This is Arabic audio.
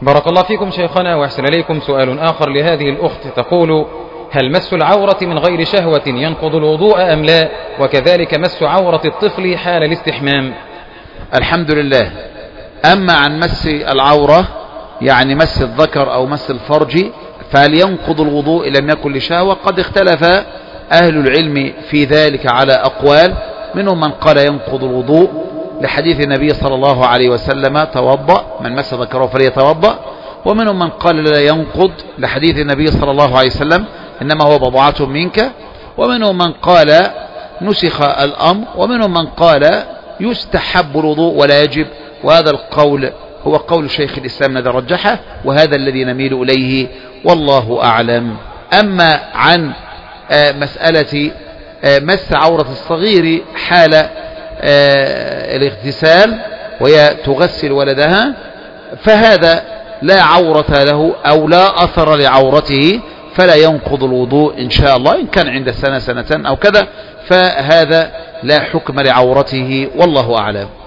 بارك الله فيكم شيخنا وأحسن إليكم. سؤال آخر لهذه الأخت تقول: هل مس العورة من غير شهوة ينقض الوضوء أم لا؟ وكذلك مس عورة الطفل حال الاستحمام. الحمد لله. أما عن مس العورة يعني مس الذكر أو مس الفرج فهل ينقض الوضوء لم يكن لشهوة؟ قد اختلف أهل العلم في ذلك على أقوال، منهم من قال ينقض الوضوء لحديث النبي صلى الله عليه وسلم: توضأ من مس ذكره فليتوضأ. ومنهم من قال لا ينقض لحديث النبي صلى الله عليه وسلم: إنما هو بضعة منك. ومنهم من قال نسخ الأمر. ومنهم من قال يستحب الوضوء ولا يجب، وهذا القول هو قول شيخ الإسلام الذي رجحه، وهذا الذي نميل إليه والله أعلم. أما عن مسألة مس عورة الصغير حال الاغتسال وهي تغسل ولدها فهذا لا عورة له أو لا أثر لعورته، فلا ينقض الوضوء إن شاء الله. إن كان عند سنة أو كذا فهذا لا حكم لعورته والله أعلم.